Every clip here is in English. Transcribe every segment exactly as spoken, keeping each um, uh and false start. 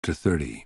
Chapter thirty.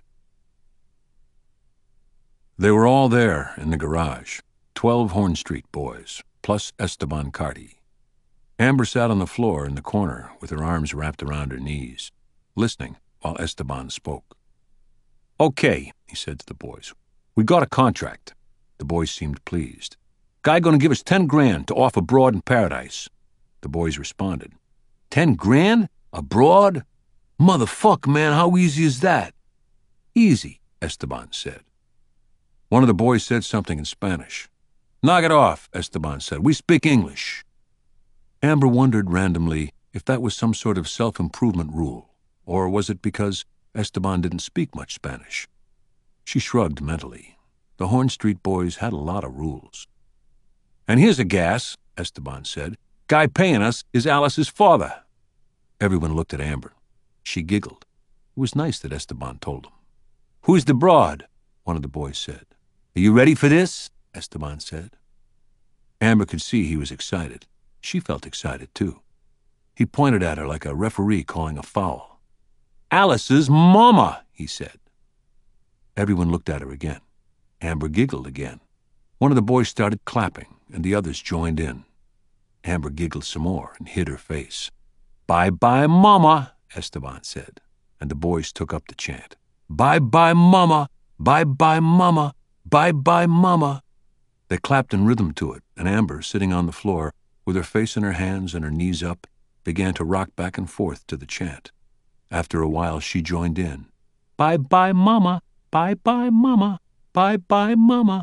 They were all there in the garage, twelve Horn Street boys, plus Esteban Carty. Amber sat on the floor in the corner with her arms wrapped around her knees, listening while Esteban spoke. "Okay," he said to the boys. "We got a contract." The boys seemed pleased. "Guy gonna give us ten grand to off abroad in Paradise." The boys responded. Ten grand? Abroad? Motherfuck, man, how easy is that?" "Easy," Esteban said. One of the boys said something in Spanish. "Knock it off," Esteban said. "We speak English." Amber wondered randomly if that was some sort of self-improvement rule, or was it because Esteban didn't speak much Spanish? She shrugged mentally. The Horn Street boys had a lot of rules. "And here's a gas," Esteban said. "Guy paying us is Alice's father." Everyone looked at Amber. She giggled. It was nice that Esteban told them. "Who's the broad?" one of the boys said. "Are you ready for this?" Esteban said. Amber could see he was excited. She felt excited, too. He pointed at her like a referee calling a foul. "Alice's mama," he said. Everyone looked at her again. Amber giggled again. One of the boys started clapping, and the others joined in. Amber giggled some more and hid her face. "Bye-bye, mama," Esteban said, and the boys took up the chant. "Bye-bye, mama, bye-bye, mama, bye-bye, mama." They clapped in rhythm to it, and Amber, sitting on the floor, with her face in her hands and her knees up, began to rock back and forth to the chant. After a while, she joined in. "Bye-bye, mama, bye-bye, mama, bye-bye, mama."